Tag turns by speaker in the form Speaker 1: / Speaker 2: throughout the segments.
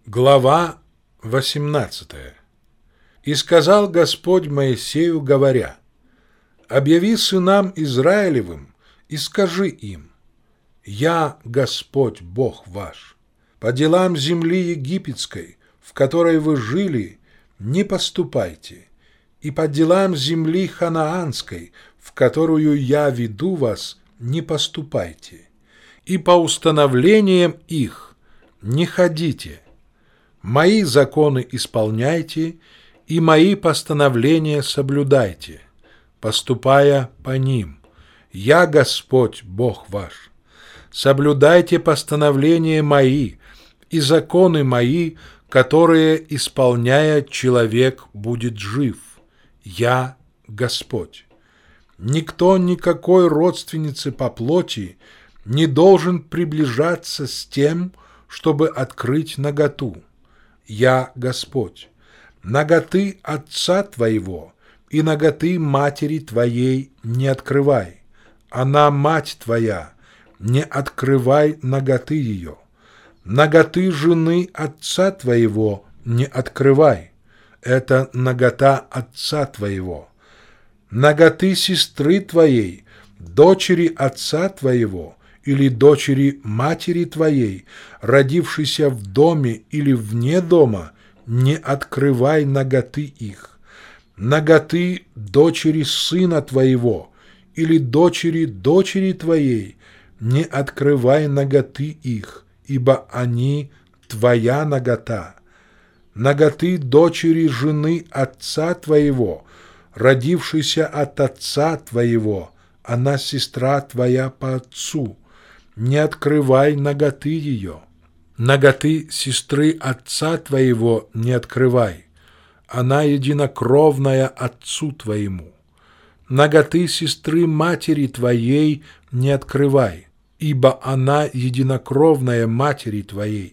Speaker 1: Глава 18. «И сказал Господь Моисею, говоря: объяви сынам Израилевым и скажи им: Я Господь Бог ваш. По делам земли египетской, в которой вы жили, не поступайте, и по делам земли ханаанской, в которую я веду вас, не поступайте, и по установлениям их не ходите. Мои законы исполняйте, и мои постановления соблюдайте, поступая по ним. Я Господь Бог ваш. Соблюдайте постановления мои и законы мои, которые, исполняя, человек будет жив. Я Господь. Никто никакой родственницы по плоти не должен приближаться с тем, чтобы открыть наготу. Я Господь. Наготы отца твоего и наготы матери твоей не открывай. Она мать твоя, не открывай наготы ее. Наготы жены отца твоего не открывай. Это нагота отца твоего. Наготы сестры твоей, дочери отца твоего или дочери матери твоей, родившейся в доме или вне дома, не открывай наготы их. Наготы дочери сына твоего или дочери дочери твоей, не открывай наготы их, ибо они твоя нагота. Наготы дочери жены отца твоего, родившейся от отца твоего, она сестра твоя по отцу, не открывай наготы ее. Наготы сестры отца твоего не открывай, она единокровная отцу твоему. Наготы сестры матери твоей не открывай, ибо она единокровная матери твоей.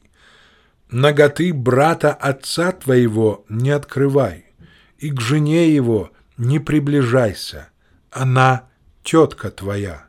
Speaker 1: Наготы брата отца твоего не открывай, и к жене его не приближайся, она тетка твоя.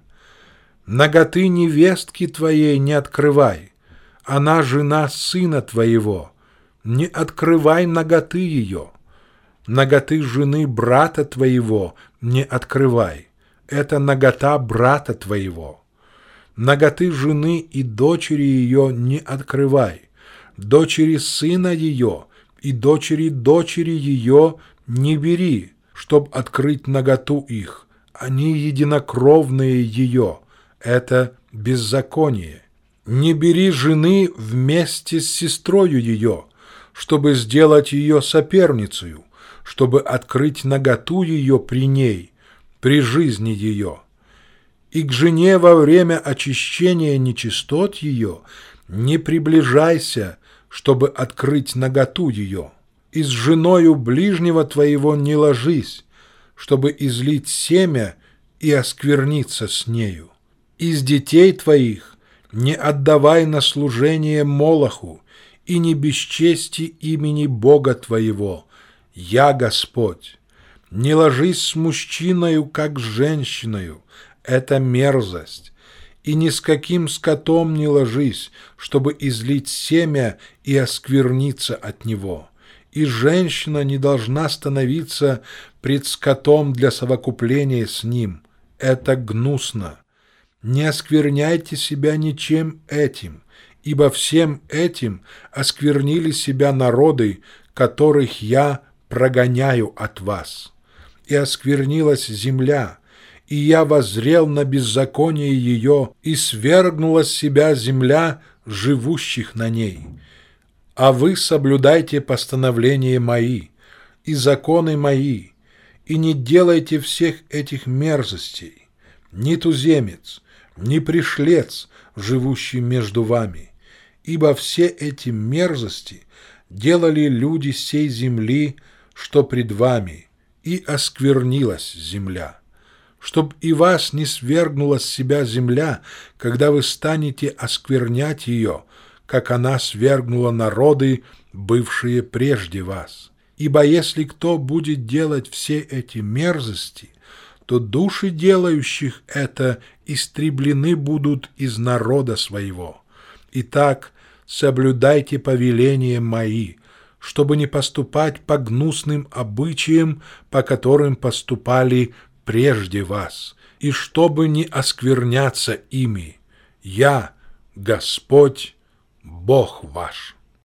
Speaker 1: Наготы невестки твоей не открывай, она жена сына твоего, не открывай наготы ее. Наготы жены брата твоего не открывай, это нагота брата твоего. Наготы жены и дочери ее не открывай, дочери сына ее и дочери дочери ее не бери, чтоб открыть наготу их, они единокровные ее, это беззаконие. Не бери жены вместе с сестрою ее, чтобы сделать ее соперницею, чтобы открыть наготу ее при ней, при жизни ее. И к жене во время очищения нечистот ее не приближайся, чтобы открыть наготу ее. И с женою ближнего твоего не ложись, чтобы излить семя и оскверниться с нею. Из детей твоих не отдавай на служение Молоху и не бесчести имени Бога твоего. Я Господь. Не ложись с мужчиною, как с женщиною, это мерзость. И ни с каким скотом не ложись, чтобы излить семя и оскверниться от него. И женщина не должна становиться пред скотом для совокупления с ним. Это гнусно. Не оскверняйте себя ничем этим, ибо всем этим осквернили себя народы, которых я прогоняю от вас. И осквернилась земля, и я воззрел на беззаконие ее, и свергнула с себя земля живущих на ней. А вы соблюдайте постановления мои и законы мои, и не делайте всех этих мерзостей, ни туземец, ни пришлец, живущий между вами, ибо все эти мерзости делали люди сей земли, что пред вами, и осквернилась земля. Чтоб и вас не свергнула с себя земля, когда вы станете осквернять ее, как она свергнула народы, бывшие прежде вас. Ибо если кто будет делать все эти мерзости, то души делающих это истреблены будут из народа своего. Итак, соблюдайте повеления мои, чтобы не поступать по гнусным обычаям, по которым поступали прежде вас, и чтобы не оскверняться ими. Я, Господь, Бог ваш».